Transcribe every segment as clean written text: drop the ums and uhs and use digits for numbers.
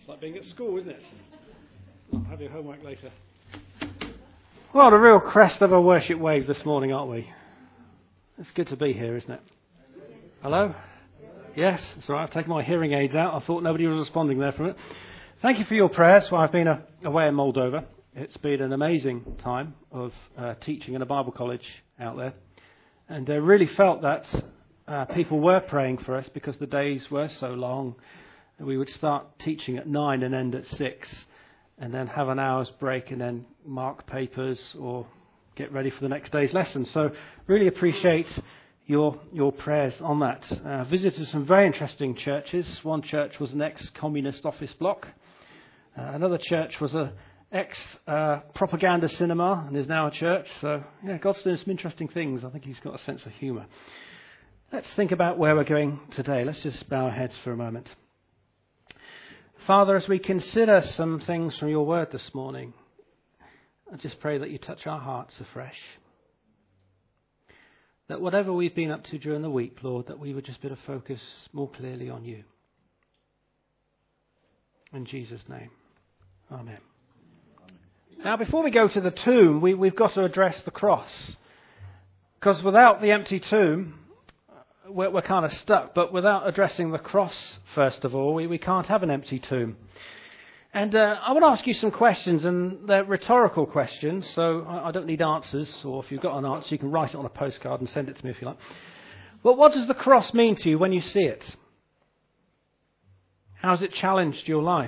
It's like being at school, isn't it? I'll have your homework later. Well, the real crest of a worship wave this morning, aren't we? It's good to be here, isn't it? Hello? Yes, it's all right. I've taken my hearing aids out. I thought nobody was responding there from it. Thank you for your prayers. Well, I've been away in Moldova. It's been an amazing time of teaching in a Bible college out there. And I really felt that people were praying for us because the days were so long. We would start teaching at 9 and end at 6, and then have an hour's break and then mark papers or get ready for the next day's lesson. So really appreciate your prayers on that. Visited some very interesting churches. One church was an ex-communist office block. Another church was an ex-propaganda cinema and is now a church. So yeah, God's doing some interesting things. I think he's got a sense of humour. Let's think about where we're going today. Let's just bow our heads for a moment. Father, as we consider some things from your word this morning, I just pray that you touch our hearts afresh. That whatever we've been up to during the week, Lord, that we would just be able to focus more clearly on you. In Jesus' name, amen. Now, before we go to the tomb, we've got to address the cross. Because without the empty tomb, we're kind of stuck, but without addressing the cross, first of all, we can't have an empty tomb. And I want to ask you some questions, and they're rhetorical questions, so I don't need answers, or if you've got an answer, you can write it on a postcard and send it to me if you like. But what does the cross mean to you when you see it? How has it challenged your life?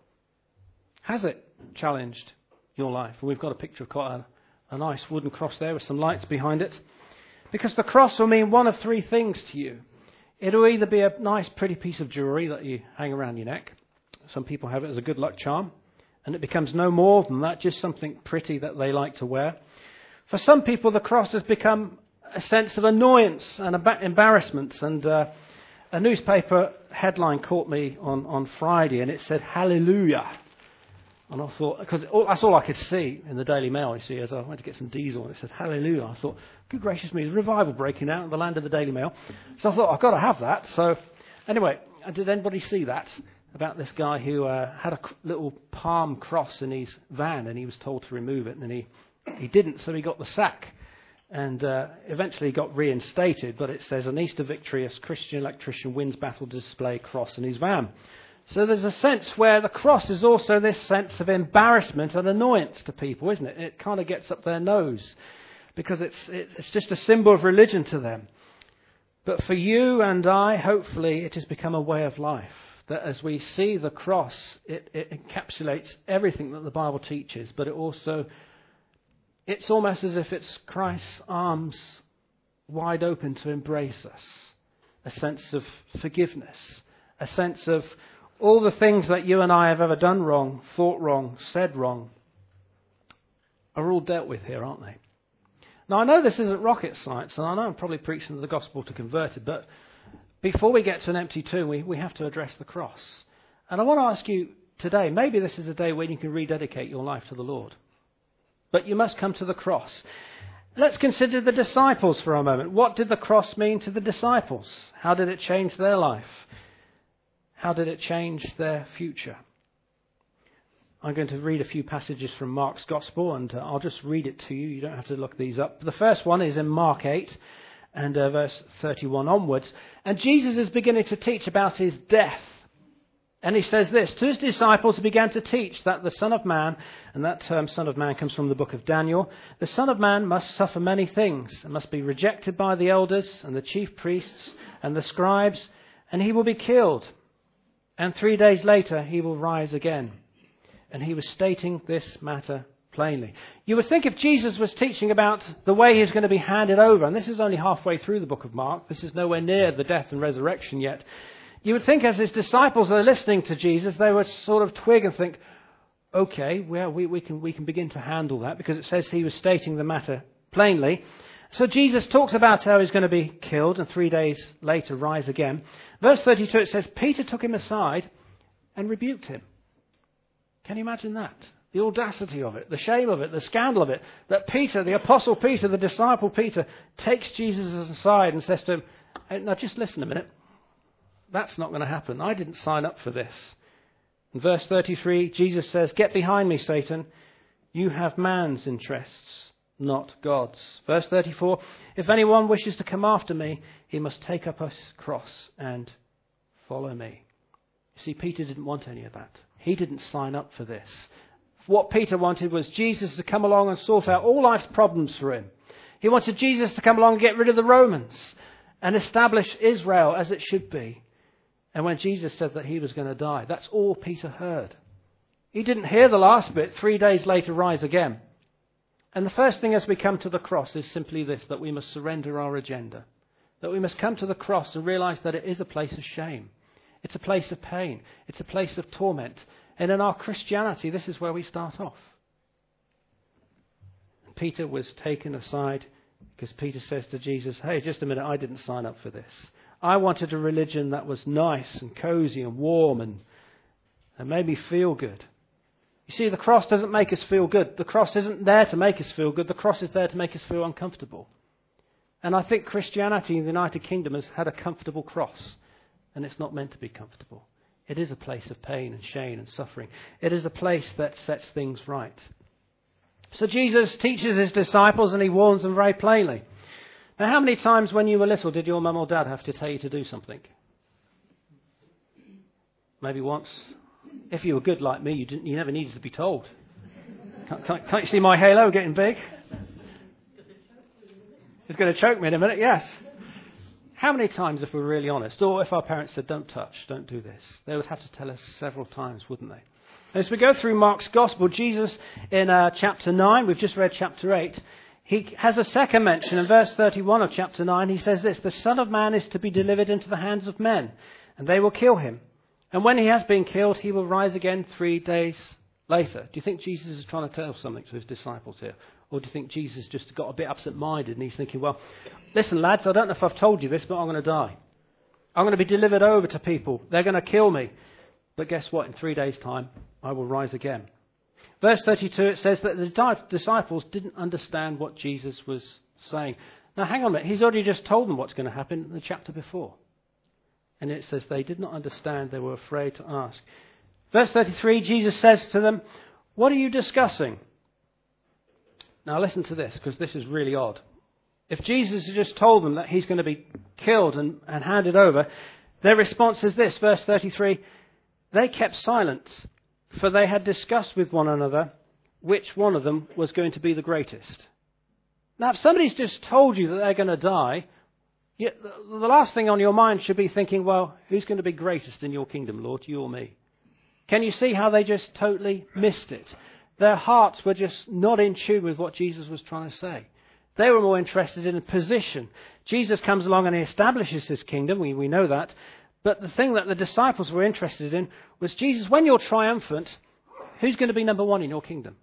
Has it challenged your life? Well, we've got a picture of quite a nice wooden cross there with some lights behind it. Because the cross will mean one of three things to you. It'll either be a nice, pretty piece of jewellery that you hang around your neck. Some people have it as a good luck charm. And it becomes no more than that, just something pretty that they like to wear. For some people, the cross has become a sense of annoyance and embarrassment. And a newspaper headline caught me on Friday, and it said, "Hallelujah." And I thought, because that's all I could see in the Daily Mail, you see, as I went to get some diesel, and it said, "Hallelujah." I thought, good gracious me, there's revival breaking out in the land of the Daily Mail. So I thought, I've got to have that. So anyway, did anybody see that? About this guy who had a little palm cross in his van, and he was told to remove it, and he didn't, so he got the sack. And eventually got reinstated, but it says, "An Easter victorious Christian electrician wins battle to display cross in his van." So there's a sense where the cross is also this sense of embarrassment and annoyance to people, isn't it? It kind of gets up their nose because it's just a symbol of religion to them. But for you and I, hopefully, it has become a way of life. That as we see the cross, it encapsulates everything that the Bible teaches, but it's almost as if it's Christ's arms wide open to embrace us. A sense of forgiveness, a sense of all the things that you and I have ever done wrong, thought wrong, said wrong, are all dealt with here, aren't they? Now, I know this isn't rocket science, and I know I'm probably preaching the gospel to converted, but before we get to an empty tomb, we have to address the cross. And I want to ask you today, maybe this is a day when you can rededicate your life to the Lord. But you must come to the cross. Let's consider the disciples for a moment. What did the cross mean to the disciples? How did it change their life? How did it change their future? I'm going to read a few passages from Mark's Gospel, and I'll just read it to you. You don't have to look these up. The first one is in Mark 8 and verse 31 onwards. And Jesus is beginning to teach about his death. And he says this, to his disciples he began to teach that the Son of Man, and that term Son of Man comes from the book of Daniel, the Son of Man must suffer many things, and must be rejected by the elders and the chief priests and the scribes, and he will be killed. And 3 days later he will rise again. And he was stating this matter plainly. You would think if Jesus was teaching about the way he's going to be handed over, and this is only halfway through the book of Mark, this is nowhere near the death and resurrection yet, you would think as his disciples are listening to Jesus, they would sort of twig and think, okay, well, we can begin to handle that, because it says he was stating the matter plainly. So Jesus talks about how he's going to be killed and 3 days later rise again. Verse 32, it says, Peter took him aside and rebuked him. Can you imagine that? The audacity of it, the shame of it, the scandal of it, that Peter, the apostle Peter, the disciple Peter, takes Jesus aside and says to him, hey, now just listen a minute. That's not going to happen. I didn't sign up for this. In verse 33, Jesus says, "Get behind me, Satan. You have man's interests, not God's." Verse 34, "If anyone wishes to come after me, he must take up his cross and follow me." You see, Peter didn't want any of that. He didn't sign up for this. What Peter wanted was Jesus to come along and sort out all life's problems for him. He wanted Jesus to come along and get rid of the Romans and establish Israel as it should be. And when Jesus said that he was going to die, that's all Peter heard. He didn't hear the last bit, 3 days later rise again. And the first thing as we come to the cross is simply this, that we must surrender our agenda. That we must come to the cross and realize that it is a place of shame. It's a place of pain. It's a place of torment. And in our Christianity, this is where we start off. Peter was taken aside because Peter says to Jesus, "Hey, just a minute, I didn't sign up for this. I wanted a religion that was nice and cozy and warm and made me feel good." You see, the cross doesn't make us feel good. The cross isn't there to make us feel good. The cross is there to make us feel uncomfortable. And I think Christianity in the United Kingdom has had a comfortable cross, and it's not meant to be comfortable. It is a place of pain and shame and suffering. It is a place that sets things right. So Jesus teaches his disciples and he warns them very plainly. Now, how many times when you were little did your mum or dad have to tell you to do something? Maybe once. If you were good like me, you never needed to be told. Can't you see my halo getting big? It's going to choke me in a minute, yes. How many times, if we're really honest, or if our parents said, "Don't touch, don't do this," they would have to tell us several times, wouldn't they? As we go through Mark's Gospel, Jesus in chapter 9, we've just read chapter 8, he has a second mention. In verse 31 of chapter 9, he says this, "The Son of Man is to be delivered into the hands of men, and they will kill him. And when he has been killed, he will rise again 3 days later." Do you think Jesus is trying to tell something to his disciples here? Or do you think Jesus just got a bit absent-minded and he's thinking, well, listen, lads, I don't know if I've told you this, but I'm going to die. I'm going to be delivered over to people. They're going to kill me. But guess what? In 3 days' time, I will rise again. Verse 32, it says that the disciples didn't understand what Jesus was saying. Now, hang on a minute. He's already just told them what's going to happen in the chapter before. And it says they did not understand. They were afraid to ask. Verse 33, Jesus says to them, "What are you discussing?" Now, listen to this, because this is really odd. If Jesus had just told them that he's going to be killed and handed over, their response is this, verse 33, "They kept silent, for they had discussed with one another which one of them was going to be the greatest." Now, if somebody's just told you that they're going to die, the last thing on your mind should be thinking, well, who's going to be greatest in your kingdom, Lord, you or me? Can you see how they just totally missed it? Their hearts were just not in tune with what Jesus was trying to say. They were more interested in a position. Jesus comes along and he establishes his kingdom. We know that. But the thing that the disciples were interested in was, Jesus, when you're triumphant, who's going to be number one in your kingdom?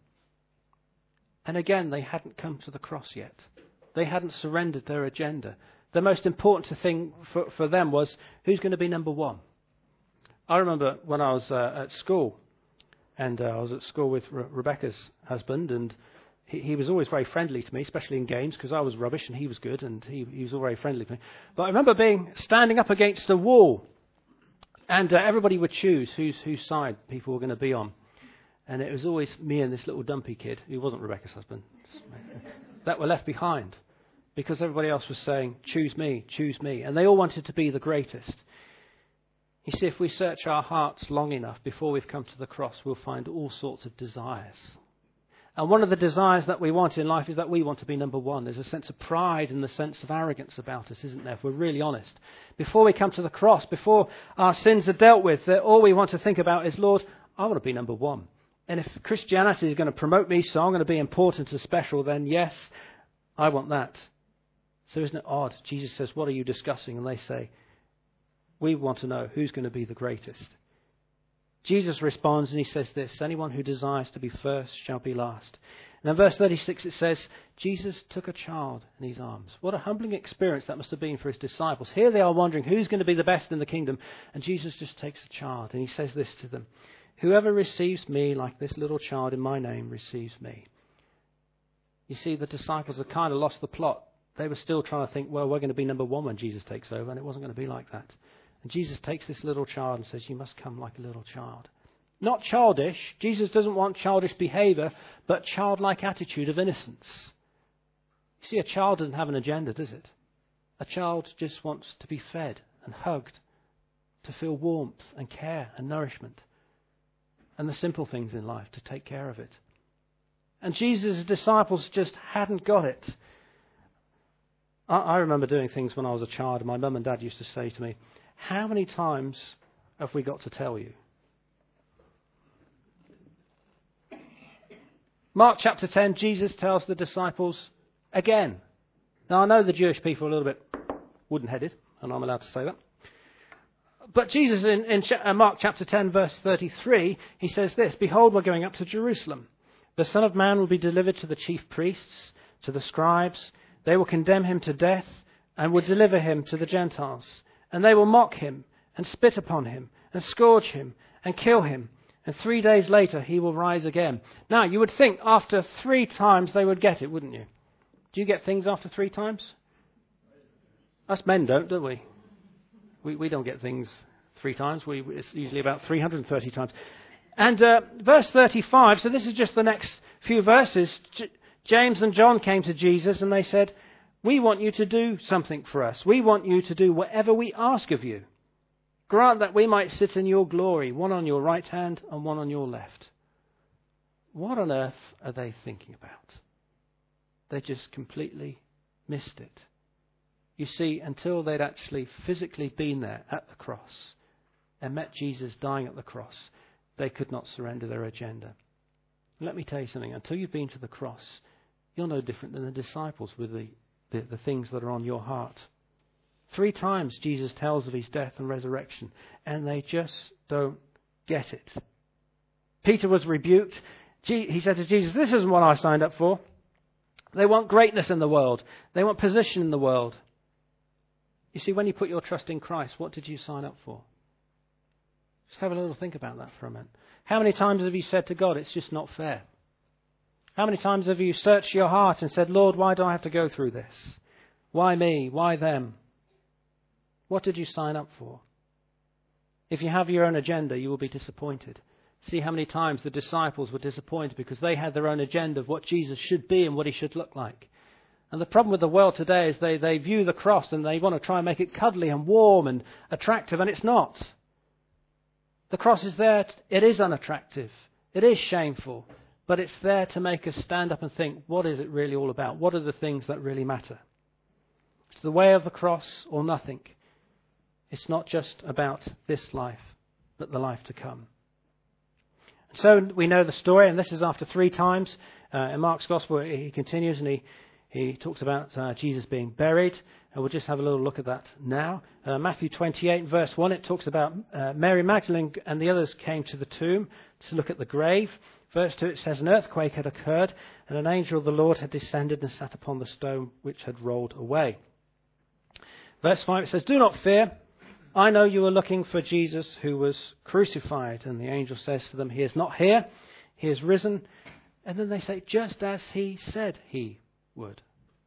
And again, they hadn't come to the cross yet. They hadn't surrendered their agenda. The most important thing for them was, who's going to be number one? I remember when I was at school, and I was at school with Rebecca's husband, and he was always very friendly to me, especially in games, because I was rubbish and he was good, and he was all very friendly to me. But I remember standing up against a wall, and everybody would choose whose side people were going to be on. And it was always me and this little dumpy kid, who wasn't Rebecca's husband, that were left behind, because everybody else was saying, choose me, and they all wanted to be the greatest. You see, if we search our hearts long enough before we've come to the cross, we'll find all sorts of desires. And one of the desires that we want in life is that we want to be number one. There's a sense of pride and the sense of arrogance about us, isn't there, if we're really honest? Before we come to the cross, before our sins are dealt with, all we want to think about is, Lord, I want to be number one. And if Christianity is going to promote me, so I'm going to be important and special, then yes, I want that. So isn't it odd? Jesus says, what are you discussing? And they say, we want to know who's going to be the greatest. Jesus responds and he says this, anyone who desires to be first shall be last. And in verse 36 it says, Jesus took a child in his arms. What a humbling experience that must have been for his disciples. Here they are wondering who's going to be the best in the kingdom. And Jesus just takes a child and he says this to them, whoever receives me like this little child in my name receives me. You see, the disciples had kind of lost the plot. They were still trying to think, well, we're going to be number one when Jesus takes over, and it wasn't going to be like that. And Jesus takes this little child and says, you must come like a little child. Not childish. Jesus doesn't want childish behavior, but childlike attitude of innocence. You see, a child doesn't have an agenda, does it? A child just wants to be fed and hugged, to feel warmth and care and nourishment, and the simple things in life, to take care of it. And Jesus' disciples just hadn't got it. I remember doing things when I was a child, and my mum and dad used to say to me, "How many times have we got to tell you?" Mark chapter 10, Jesus tells the disciples again. Now, I know the Jewish people are a little bit wooden-headed, and I'm allowed to say that. But Jesus, in Mark chapter 10, verse 33, he says this, "Behold, we're going up to Jerusalem. The Son of Man will be delivered to the chief priests, to the scribes. They will condemn him to death and will deliver him to the Gentiles. And they will mock him and spit upon him and scourge him and kill him. And 3 days later he will rise again." Now, you would think after 3 times they would get it, wouldn't you? Do you get things after 3 times? Us men don't we? We don't get things 3 times. It's usually about 330 times. And verse 35, so this is just the next few verses. James and John came to Jesus and they said, "We want you to do something for us. We want you to do whatever we ask of you. Grant that we might sit in your glory, one on your right hand and one on your left." What on earth are they thinking about? They just completely missed it. You see, until they'd actually physically been there at the cross and met Jesus dying at the cross, they could not surrender their agenda. Let me tell you something. Until you've been to the cross, you're no different than the disciples with the things that are on your heart. 3 times Jesus tells of his death and resurrection, and they just don't get it. Peter was rebuked. He said to Jesus, "This isn't what I signed up for." They want greatness in the world. They want position in the world. You see, when you put your trust in Christ, what did you sign up for? Just have a little think about that for a minute. How many times have you said to God, "It's just not fair"? How many times have you searched your heart and said, "Lord, why do I have to go through this? Why me? Why them?" What did you sign up for? If you have your own agenda, you will be disappointed. See how many times the disciples were disappointed because they had their own agenda of what Jesus should be and what he should look like. And the problem with the world today is they view the cross and they want to try and make it cuddly and warm and attractive, and it's not. The cross is there. It is unattractive. It is shameful. But it's there to make us stand up and think, what is it really all about? What are the things that really matter? It's the way of the cross or nothing. It's not just about this life, but the life to come. So we know the story, and this is after 3 times. In Mark's Gospel, he continues and he talks about Jesus being buried. And we'll just have a little look at that now. Matthew 28, verse 1, it talks about Mary Magdalene and the others came to the tomb to look at the grave. Verse 2, it says, "An earthquake had occurred, and an angel of the Lord had descended and sat upon the stone which had rolled away." Verse 5, it says, "Do not fear. I know you are looking for Jesus who was crucified." And the angel says to them, "He is not here. He is risen." And then they say, "Just as he said he would."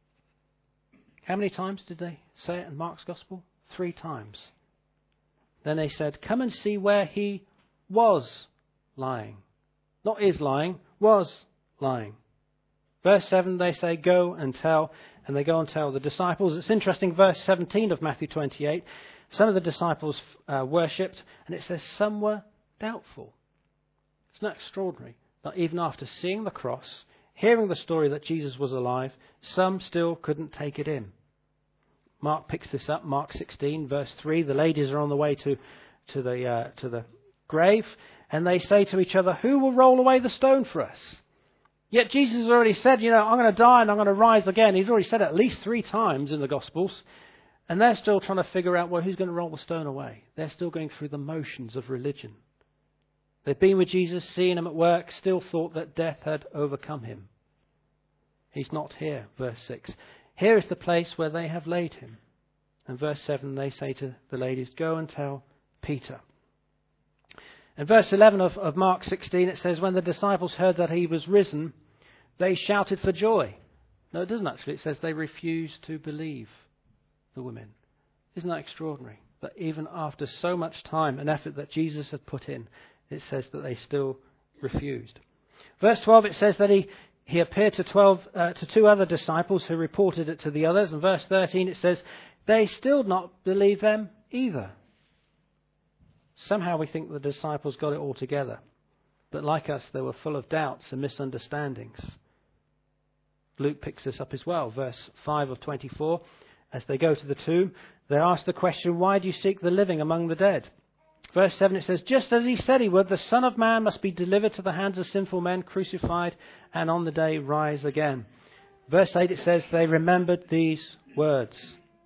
How many times did they say it in Mark's Gospel? 3 times. Then they said, "Come and see where he was lying." Not is lying, was lying. Verse 7, they say, "Go and tell." And they go and tell the disciples. It's interesting, verse 17 of Matthew 28. Some of the disciples worshipped, and it says some were doubtful. It's not extraordinary that even after seeing the cross, hearing the story that Jesus was alive, some still couldn't take it in. Mark picks this up, Mark 16, verse 3. The ladies are on the way to the grave, and they say to each other, "Who will roll away the stone for us?" Yet Jesus has already said, "I'm going to die and I'm going to rise again." He's already said it at least 3 times in the Gospels. And they're still trying to figure out, well, who's going to roll the stone away? They're still going through the motions of religion. They've been with Jesus, seen him at work, still thought that death had overcome him. He's not here, verse 6. Here is the place where they have laid him. And verse 7, they say to the ladies, "Go and tell Peter." In verse 11 of Mark 16, it says, "When the disciples heard that he was risen, they shouted for joy." No, it doesn't actually. It says they refused to believe, the women. Isn't that extraordinary? That even after so much time and effort that Jesus had put in, it says that they still refused. Verse 12, it says that he appeared to 2 other disciples who reported it to the others. And verse 13, it says, they still not believe them either. Somehow we think the disciples got it all together. But like us, they were full of doubts and misunderstandings. Luke picks this up as well. Verse 5 of 24, as they go to the tomb, they ask the question, why do you seek the living among the dead? Verse 7, it says, just as he said he would, the Son of Man must be delivered to the hands of sinful men, crucified, and on the day rise again. Verse 8, it says, they remembered these words.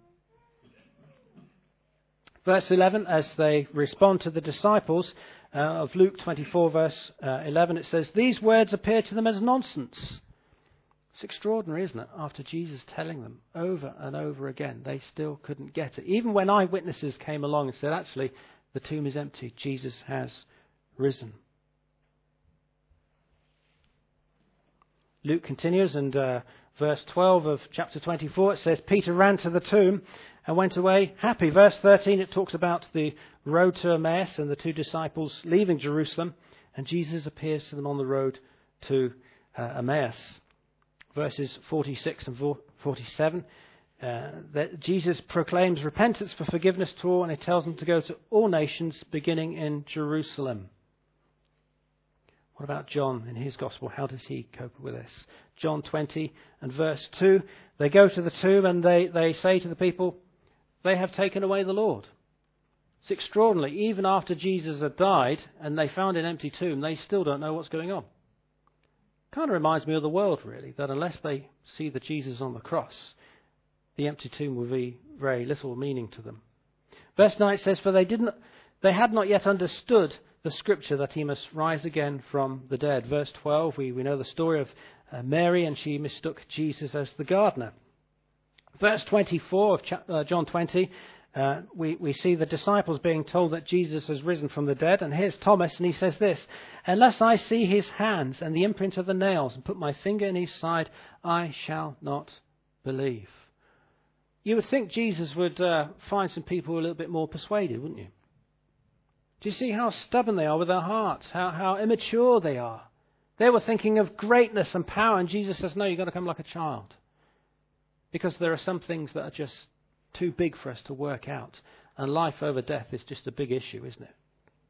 Verse 11, as they respond to the disciples of Luke 24, verse 11, it says, these words appear to them as nonsense. It's extraordinary, isn't it? After Jesus telling them over and over again, they still couldn't get it. Even when eyewitnesses came along and said, actually, the tomb is empty, Jesus has risen. Luke continues, and verse 12 of chapter 24, it says, Peter ran to the tomb and went away happy. Verse 13, it talks about the road to Emmaus and the 2 disciples leaving Jerusalem, and Jesus appears to them on the road to Emmaus. Verses 46 and 47, that Jesus proclaims repentance for forgiveness to all, and he tells them to go to all nations, beginning in Jerusalem. What about John in his gospel? How does he cope with this? John 20 and verse 2, they go to the tomb and they say to the people, they have taken away the Lord. It's extraordinary. Even after Jesus had died and they found an empty tomb, they still don't know what's going on. Kind of reminds me of the world, really, that unless they see the Jesus on the cross, the empty tomb will be very little meaning to them. Verse 9 says, for they had not yet understood the scripture that he must rise again from the dead. Verse 12, we know the story of Mary, and she mistook Jesus as the gardener. Verse 24 of John 20, we see the disciples being told that Jesus has risen from the dead. And here's Thomas, and he says this, unless I see his hands and the imprint of the nails and put my finger in his side, I shall not believe. You would think Jesus would find some people a little bit more persuaded, wouldn't you? Do you see how stubborn they are with their hearts, how immature they are? They were thinking of greatness and power, and Jesus says, no, you've got to come like a child. Because there are some things that are just too big for us to work out. And life over death is just a big issue, isn't it?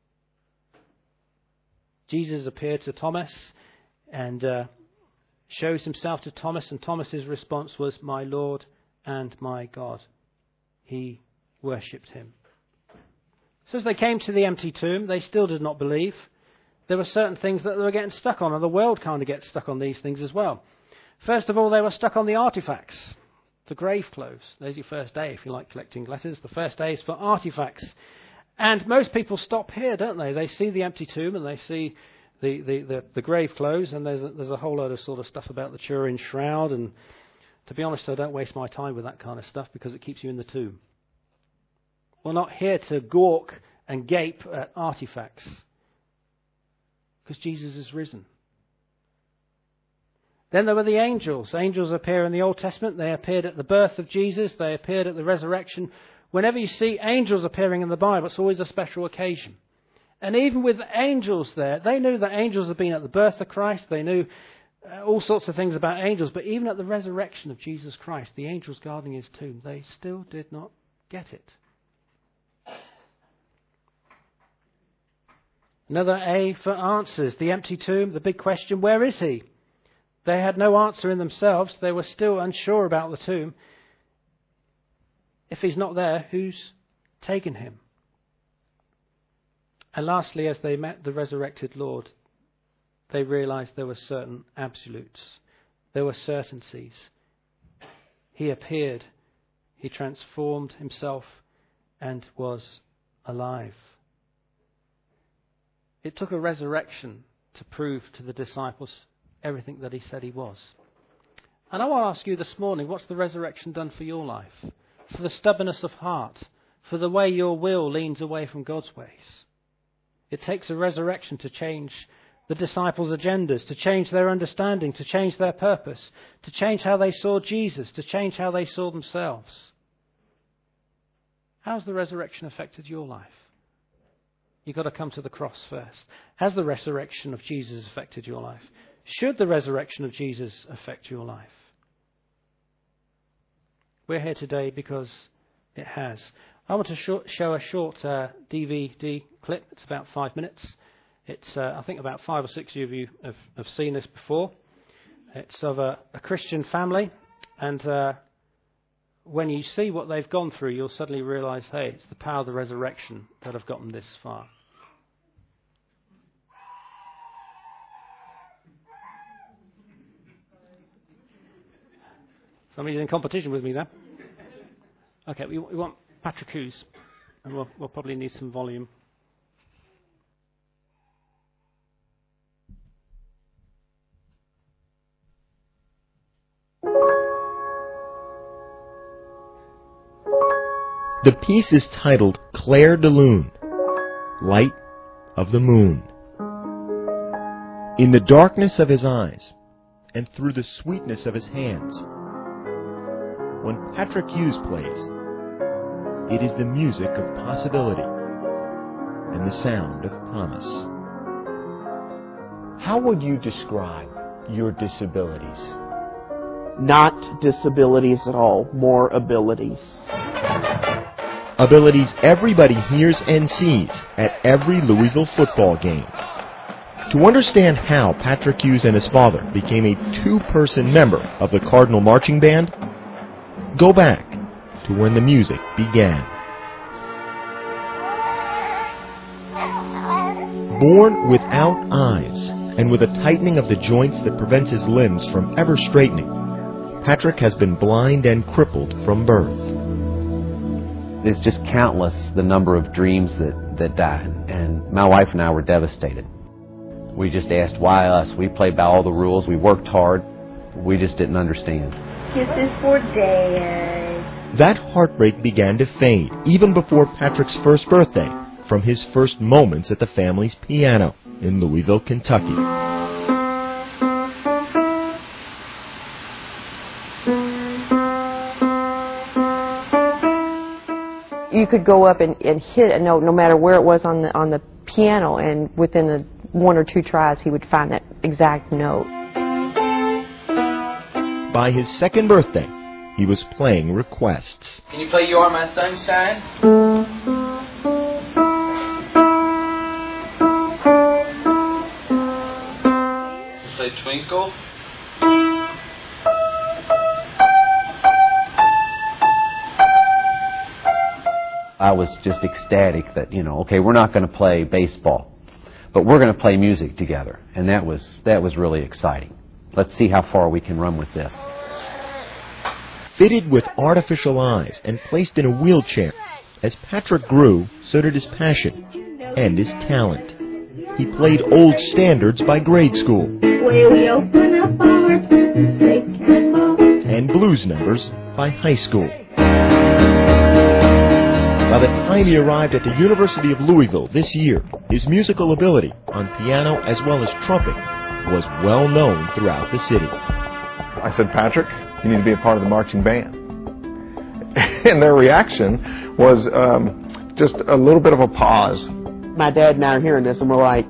Jesus appeared to Thomas and shows himself to Thomas, and Thomas's response was, my Lord and my God. He worshipped him. So as they came to the empty tomb, they still did not believe. There were certain things that they were getting stuck on, and the world kind of gets stuck on these things as well. First of all, they were stuck on the artifacts, the grave clothes. There's your first day if you like collecting letters. The first day is for artifacts. And most people stop here, don't they? They see the empty tomb and they see the grave clothes, and there's a whole load of sort of stuff about the Turin shroud. And to be honest, I don't waste my time with that kind of stuff because it keeps you in the tomb. We're not here to gawk and gape at artifacts because Jesus is risen. Then there were the angels. Angels appear in the Old Testament. They appeared at the birth of Jesus. They appeared at the resurrection. Whenever you see angels appearing in the Bible, it's always a special occasion. And even with angels there, they knew that angels had been at the birth of Christ. They knew all sorts of things about angels. But even at the resurrection of Jesus Christ, the angels guarding his tomb, they still did not get it. Another A for answers. The empty tomb, the big question, where is he? They had no answer in themselves. They were still unsure about the tomb. If he's not there, who's taken him? And lastly, as they met the resurrected Lord, they realized there were certain absolutes. There were certainties. He appeared. He transformed himself and was alive. It took a resurrection to prove to the disciples everything that he said he was. And I want to ask you this morning, what's the resurrection done for your life? For the stubbornness of heart? For the way your will leans away from God's ways? It takes a resurrection to change the disciples' agendas, to change their understanding, to change their purpose, to change how they saw Jesus, to change how they saw themselves. How's the resurrection affected your life? you've got to come to the cross first. Has the resurrection of Jesus affected your life? Should the resurrection of Jesus affect your life? We're here today because it has. I want to show a short DVD clip. It's about 5 minutes. It's, I think about 5 or 6 of you have seen this before. It's of a Christian family, and when you see what they've gone through, you'll suddenly realise, hey, it's the power of the resurrection that have gotten this far. Somebody's in competition with me there. Okay, we want Patrick Hughes, and we'll probably need some volume. The piece is titled Clair de Lune, Light of the Moon. In the darkness of his eyes, and through the sweetness of his hands, when Patrick Hughes plays, it is the music of possibility and the sound of promise. How would you describe your disabilities? Not disabilities at all, more abilities. Abilities everybody hears and sees at every Louisville football game. To understand how Patrick Hughes and his father became a two-person member of the Cardinal Marching Band, go back to when the music began. Born without eyes and with a tightening of the joints that prevents his limbs from ever straightening, Patrick has been blind and crippled from birth. It's just countless the number of dreams that died, and my wife and I were devastated. We just asked, why us? We played by all the rules, we worked hard, we just didn't understand. Kisses for Dad. That heartbreak began to fade even before Patrick's first birthday, from his first moments at the family's piano in Louisville, Kentucky. You could go up and hit a note no matter where it was on the piano, and within 1 or 2 tries he would find that exact note. By his second birthday, he was playing requests. Can you play You Are My Sunshine? Play Twinkle. I was just ecstatic that, okay, we're not going to play baseball, but we're going to play music together. And that was really exciting. Let's see how far we can run with this. Fitted with artificial eyes and placed in a wheelchair, as Patrick grew, so did his passion and his talent. He played old standards by grade school We open up our hearts and blues numbers by high school. By the time he arrived at the University of Louisville this year, his musical ability on piano as well as trumpet was well known throughout the city. I said, Patrick, you need to be a part of the marching band. And their reaction was just a little bit of a pause. My dad and I are hearing this and we're like,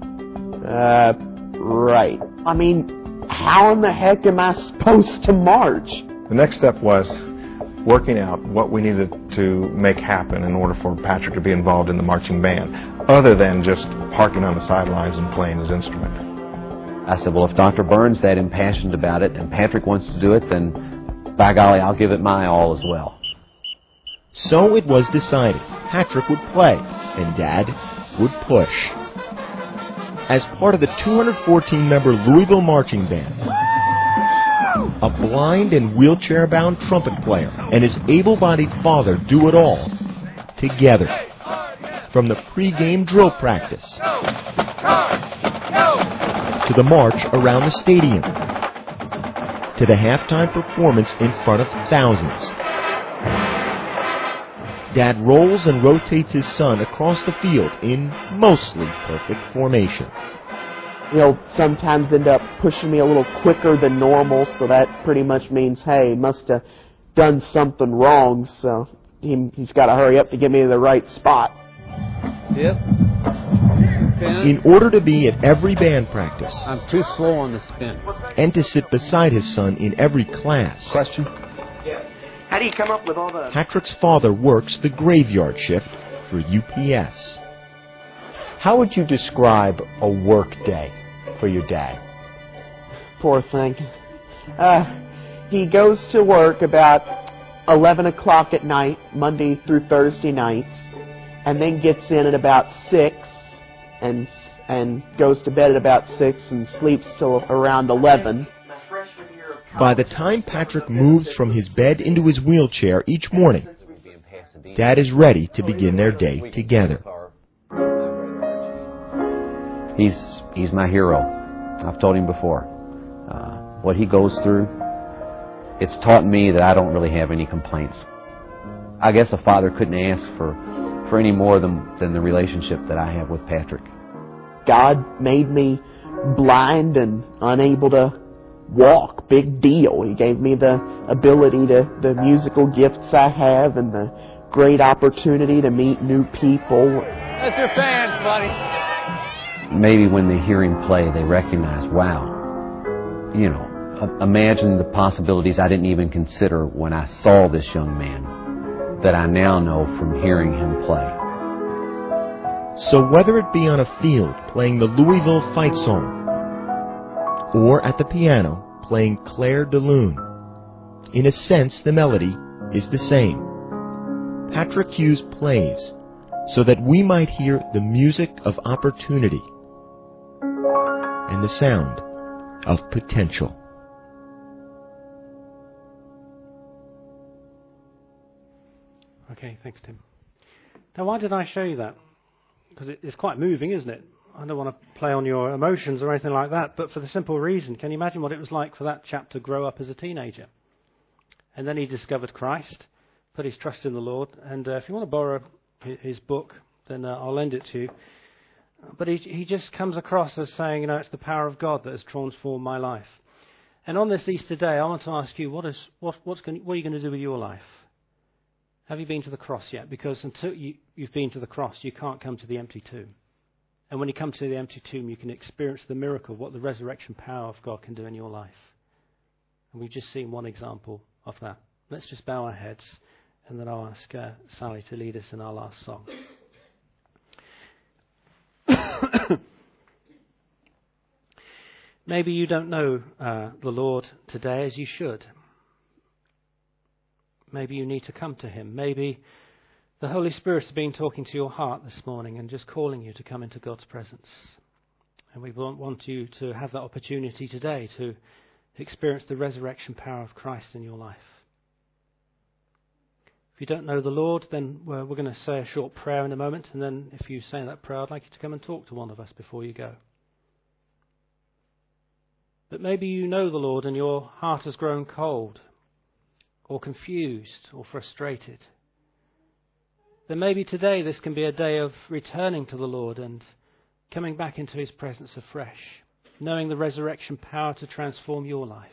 right. I mean, how in the heck am I supposed to march? The next step was working out what we needed to make happen in order for Patrick to be involved in the marching band, other than just parking on the sidelines and playing his instrument. I said, well, if Dr. Burns that impassioned about it and Patrick wants to do it, then by golly, I'll give it my all as well. So it was decided Patrick would play and Dad would push. As part of the 214-member Louisville Marching Band, a blind and wheelchair-bound trumpet player and his able-bodied father do it all together. From the pre-game drill practice to the march around the stadium to the halftime performance in front of thousands. Dad rolls and rotates his son across the field in mostly perfect formation. He'll sometimes end up pushing me a little quicker than normal, so that pretty much means, hey, must have done something wrong, so he's got to hurry up to get me to the right spot. Yep. spin. in order to be at every band practice I'm too slow on the spin. and to sit beside his son in every class. Question? How do you come up with all the... Patrick's father works the graveyard shift for UPS. How would you describe a work day for your dad? Poor thing. He goes to work about 11 o'clock at night, Monday through Thursday nights, and then gets in at about 6 and goes to bed at about 6 and sleeps till around 11. By the time Patrick moves from his bed into his wheelchair each morning, Dad is ready to begin their day together. He's my hero. I've told him before. What he goes through, it's taught me that I don't really have any complaints. I guess a father couldn't ask for any more than the relationship that I have with Patrick. God made me blind and unable to walk. Big deal. He gave me the ability to, the musical gifts I have and the great opportunity to meet new people. That's your fans, buddy. Maybe when they hear him play, they recognize, wow, imagine the possibilities I didn't even consider when I saw this young man that I now know from hearing him play. So whether it be on a field playing the Louisville Fight Song or at the piano playing Claire de Lune, in a sense the melody is the same. Patrick Hughes plays so that we might hear the music of opportunity and the sound of potential. Okay, thanks, Tim. Now, why did I show you that? Because it's quite moving, isn't it? I don't want to play on your emotions or anything like that, but for the simple reason, can you imagine what it was like for that chap to grow up as a teenager? And then he discovered Christ, put his trust in the Lord, and if you want to borrow his book, then I'll lend it to you. But he just comes across as saying, it's the power of God that has transformed my life. And on this Easter day, I want to ask you, what are you going to do with your life? Have you been to the cross yet? Because until you've been to the cross, you can't come to the empty tomb. And when you come to the empty tomb, you can experience the miracle of what the resurrection power of God can do in your life. And we've just seen one example of that. Let's just bow our heads, and then I'll ask Sally to lead us in our last song. Maybe you don't know the Lord today as you should. Maybe you need to come to Him. Maybe the Holy Spirit's been talking to your heart this morning and just calling you to come into God's presence. And we want you to have that opportunity today to experience the resurrection power of Christ in your life. If you don't know the Lord, then we're going to say a short prayer in a moment. And then if you say that prayer, I'd like you to come and talk to one of us before you go. But maybe you know the Lord and your heart has grown cold, or confused, or frustrated. Then maybe today this can be a day of returning to the Lord and coming back into His presence afresh, knowing the resurrection power to transform your life.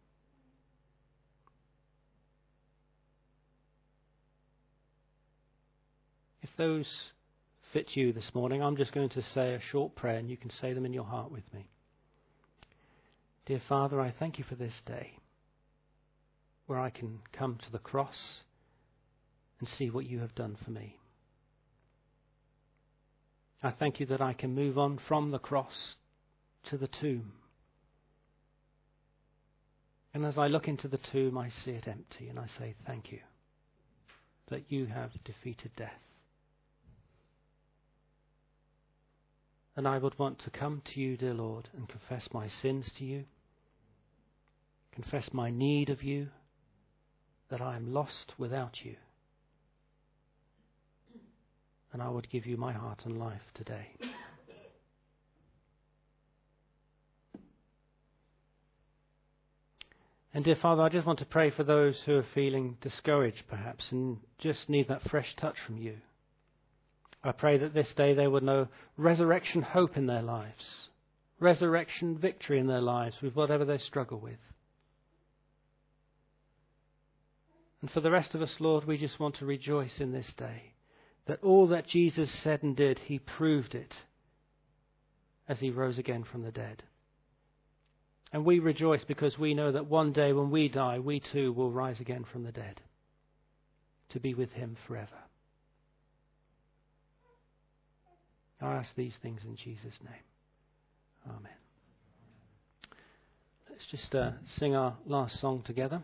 If those fit you this morning, I'm just going to say a short prayer and you can say them in your heart with me. Dear Father, I thank you for this day where I can come to the cross and see what you have done for me. I thank you that I can move on from the cross to the tomb. And as I look into the tomb, I see it empty, and I say thank you that you have defeated death. And I would want to come to you, dear Lord, and confess my sins to you, confess my need of you, that I am lost without you. And I would give you my heart and life today. And dear Father, I just want to pray for those who are feeling discouraged perhaps and just need that fresh touch from you. I pray that this day they would know resurrection hope in their lives, resurrection victory in their lives with whatever they struggle with. And for the rest of us, Lord, we just want to rejoice in this day that all that Jesus said and did, He proved it as he rose again from the dead. And we rejoice because we know that one day when we die, we too will rise again from the dead to be with him forever. I ask these things in Jesus' name. Amen. Let's just sing our last song together.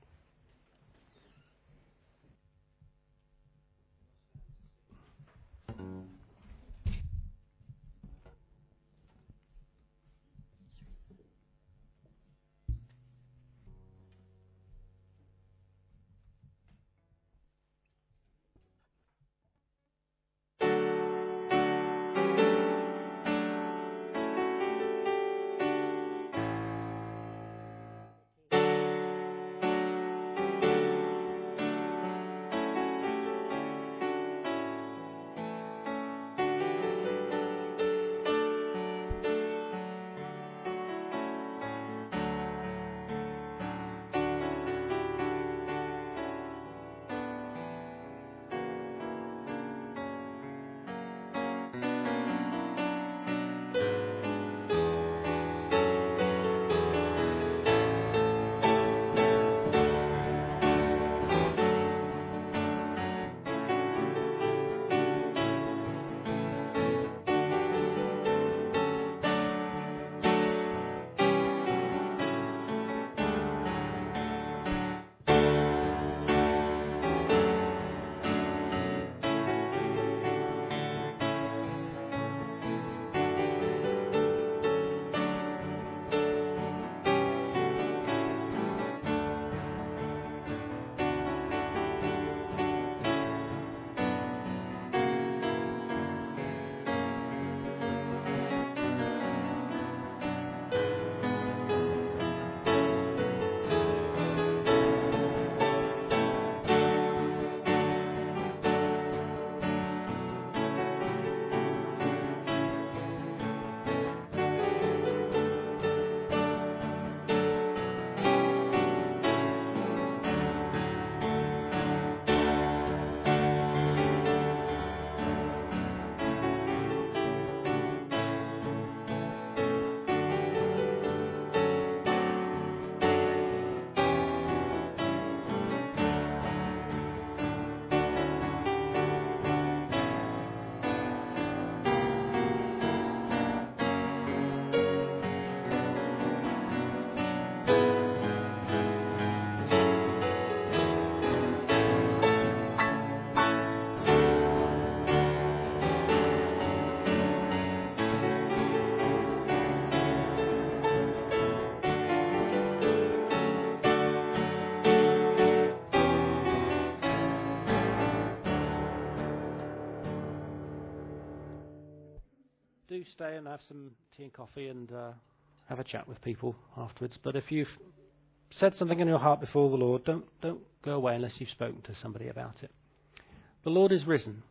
Do stay and have some tea and coffee and have a chat with people afterwards. But if you've said something in your heart before the Lord, don't go away unless you've spoken to somebody about it. The Lord is risen.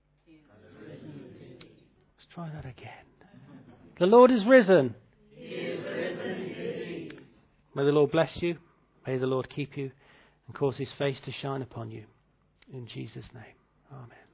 Let's try that again. The Lord is risen. He is risen indeed. May the Lord bless you. May the Lord keep you and cause his face to shine upon you. In Jesus' name. Amen.